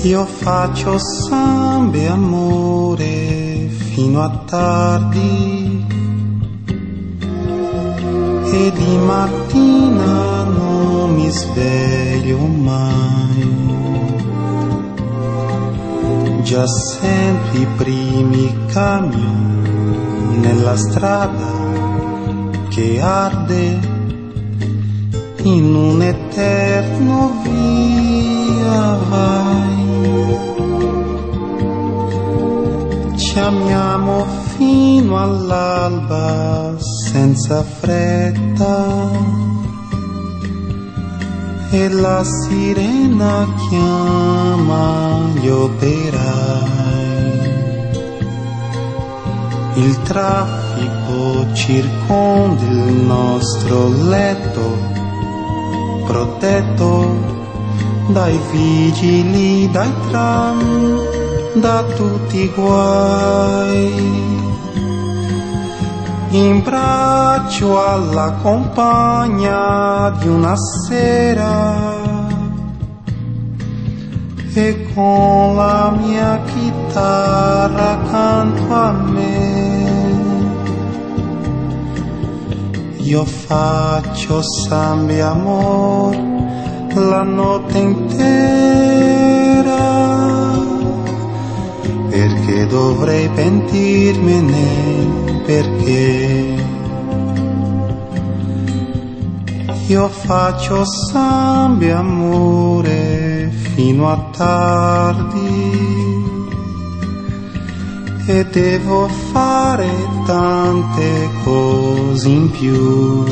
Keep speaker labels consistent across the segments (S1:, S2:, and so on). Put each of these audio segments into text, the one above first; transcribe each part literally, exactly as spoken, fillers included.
S1: Io faccio samba e amore fino a tardi e di mattina non mi sveglio mai. Già sento i primi camion nella strada che arde in un eterno via vai. Ci amiamo fino all'alba senza fretta e la sirena chiama gli operai. Il traffico circonda il nostro letto protetto dai vigili, dai tram, da tutti i guai. In braccio alla compagna di una sera e con la mia chitarra accanto a me io faccio samba e amor la notte intera, perché dovrei pentirmene, perché io faccio samba e amore fino a tardi e devo fare tante cose in più.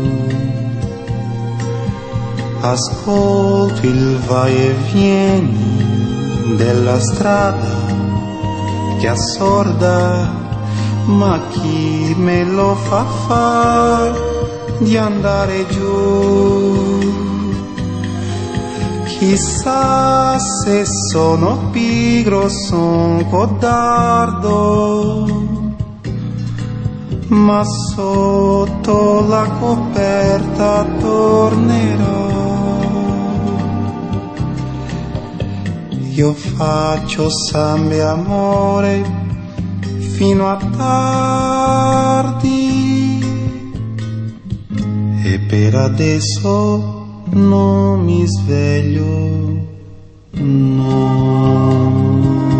S1: Ascolto il vai e vieni della strada che assorda, ma chi me lo fa far di andare giù? Chissà se sono pigro, son codardo, ma sotto la coperta tornerò. Io faccio samba e amore fino a tardi e per adesso non mi sveglio, no.